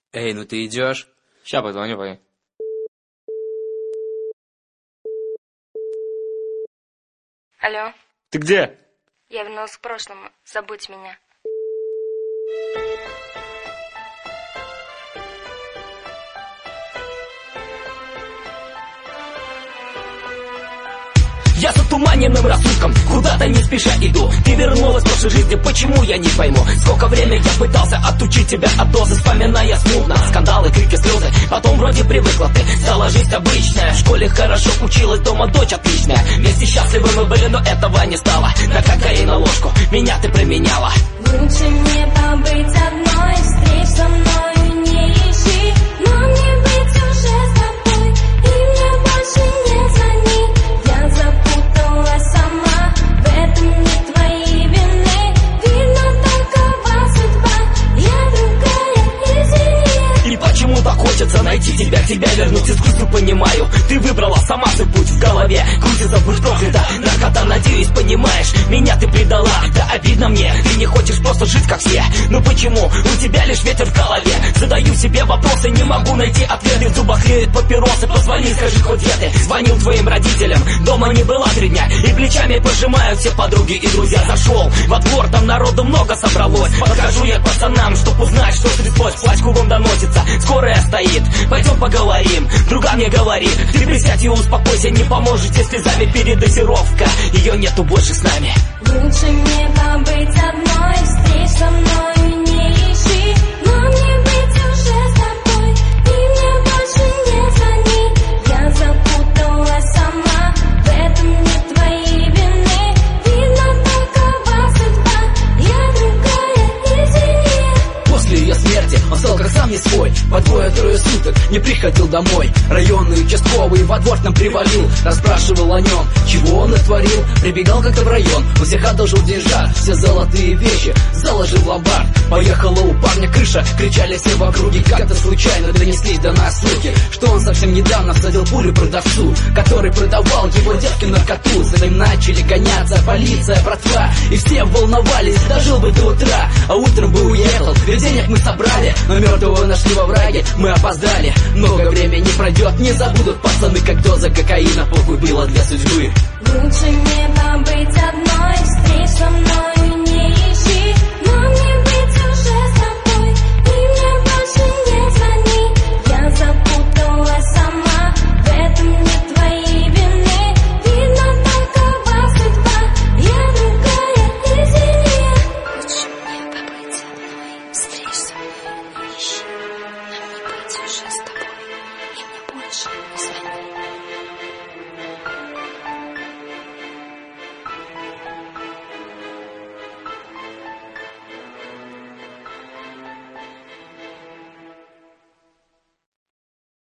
Эй, ну ты идешь? Ща позвоню, пой. Алло, Ты где? я вернулась к прошлому. Забудь меня. Я с отуманенным рассудком куда-то не спеша иду. Ты вернулась в прошлой жизни, почему я не пойму? Сколько времени я пытался отучить тебя от дозы, вспоминая смутно скандалы, крики, слезы. Потом вроде привыкла ты, стала жизнь обычная. В школе хорошо училась, дома дочь отличная. Вместе счастливы мы были, но этого не стало. На кокаин на ложку меня ты променяла. Лучше мне побыть одной, встреч со мною не ищи. Но мне быть уже с тобой, и мне больше не звони. Я запуталась сама, в этом не твоей вины. Видно, такова судьба, я другая, извини. И почему так хочется найти тебя вернуть из грустью, понимаю. Ты выбрала сама свой путь в голове. Крутится, будь проклята, наркота, надеюсь, понимаешь. Меня ты предала, да обидно мне. Ты не хочешь просто жить как все. Ну почему? У тебя лишь ветер в голове. Задаю себе вопросы, не могу найти ответы. В зубах реют папиросы, позвони, скажи хоть где ты. Звонил твоим родителям, дома не была 3 дня. И плечами пожимают все подруги и друзья. Зашел во двор, там народу много собралось. Подхожу я к пацанам, чтоб узнать, что стряслось. Плач кругом доносится, скорая стоит. Пойдем поговорим, друга мне говорит. Ты присядь и успокойся, не поможете слезами. Передозировка, ее нету больше с нами. Лучше мне побыть одной, встреч со мною не ищи. Но мне быть уже с тобой, и мне больше не звони. Я запуталась сама, в этом не твоей вины. Видно, такова судьба, я другая, извини. После ее смерти он стал как сам не свой. По 2-3 суток не приходил домой. Районный участковый во двор нам привалил. Расспрашивал о нем, чего он натворил. Прибегал как-то в район, у всех одолжил деньжат. Все золотые вещи заложил в ломбард. Поехала у парня крыша, кричали все в округе. Как-то случайно донеслись до нас слухи, что он совсем недавно всадил пулю продавцу, который продавал его девке наркоту. За ним начали гоняться полиция, братва, и все волновались, дожил бы до утра. А утром бы уехал, ведь денег мы собрали, но мертвого нашли во враге, мы опоздали. Много времени пройдет, не забудут пацаны, как доза кокаина погубила для судьбы. Лучше мне побыть одной, встреч со мною не ищи. Но мне быть уже с тобой, и мне больше не звони. Я запуталась сама, в этом не твоей вины. Видно, такова судьба, я другая, извини. Лучше мне побыть одной, встреч со мной не ищи. Нам не быть уже с тобой, и мне больше не звони.